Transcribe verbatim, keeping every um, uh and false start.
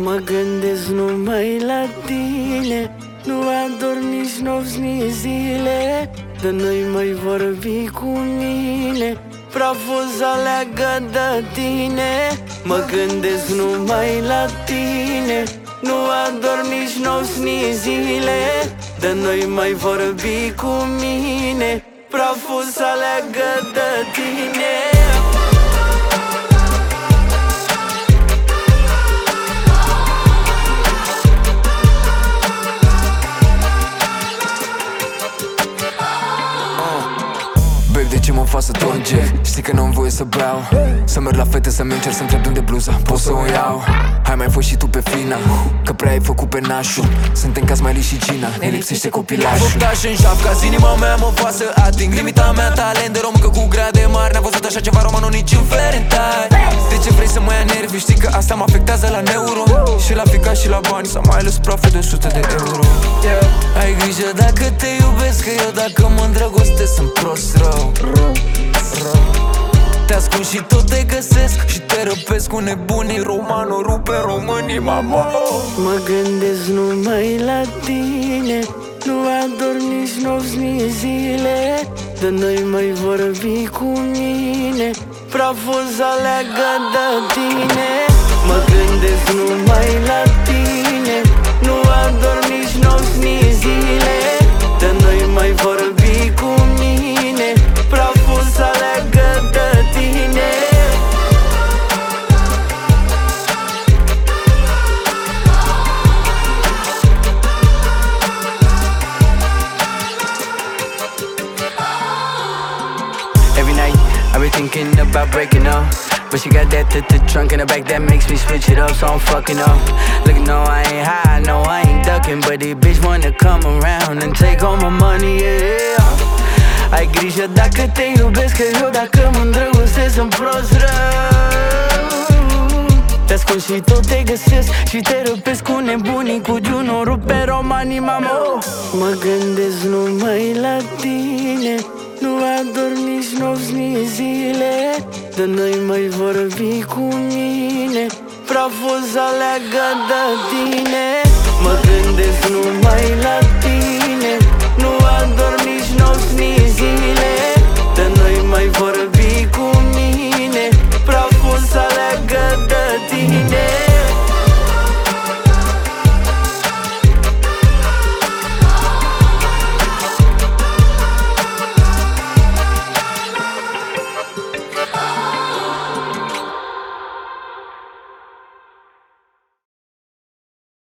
Mă gândesc numai la tine, nu adorm nici nopți, nici zile. De noi mai vorbi cu mine, praful aleagă de tine. Mă gândesc numai la tine, nu adorm nici nopți, nici zile. De noi mai vorbi cu mine, praful aleagă de tine. De ce mă fac să torge? Știi că nu-mi voie să beau, să merg la fete, să-mi încerc să întreb de unde bluza, pot să o iau. Hai mai fost și tu pe fina, că prea ai făcut pe nașul. Suntem ca Smiley și Gina, ne lipsește copilașul. Făptaș în șapca, inima mea mă fac să ating limita mea, talent de româncă cu grade mari. N-a văzut așa ceva romanul nici în Ferentai. De ce vrei să mă ia nervi? Știi că asta mă afectează la neuro. Și la ficat și la bani, s-a mai ales profe de sute de euro. Ai grijă dacă te iubesc, că eu dacă mă îndrăgostesc sunt prost rău. Te ascund și tot te găsesc și te răpesc cu nebunii. Romano rupe românii, mama. Mă gândesc numai la tine, nu adorm nici nopți, nici zile. De noi mai vorbi cu mine, praful aleagă de tine. Mă gândesc numai la tine, nu adorm nici nopți, nici zile. De noi mai vorbi cu mine, praful aleagă de tine. Every night I be thinking about breaking up, but she got that th th trunk in the back that makes me switch it up, so I'm fucking up. Look, no, I ain't high, no, I ain't ducking, but this bitch wanna come around and take all my money, yeah. Ai grijă dacă te iubesc, că eu dacă mă îndrăgostesc sunt prost rău. Te ascund și tot te găsesc și te răpesc cu nebunii, cu Juno, pe romanii, mamo. Mă gândesc numai la tine, nu adorm nici nopți, nici zile. De noi mai vorbi cu mine, praful aleagă de tine. Mă gândesc numai la tine, nu adorm nici nopți, nici zile.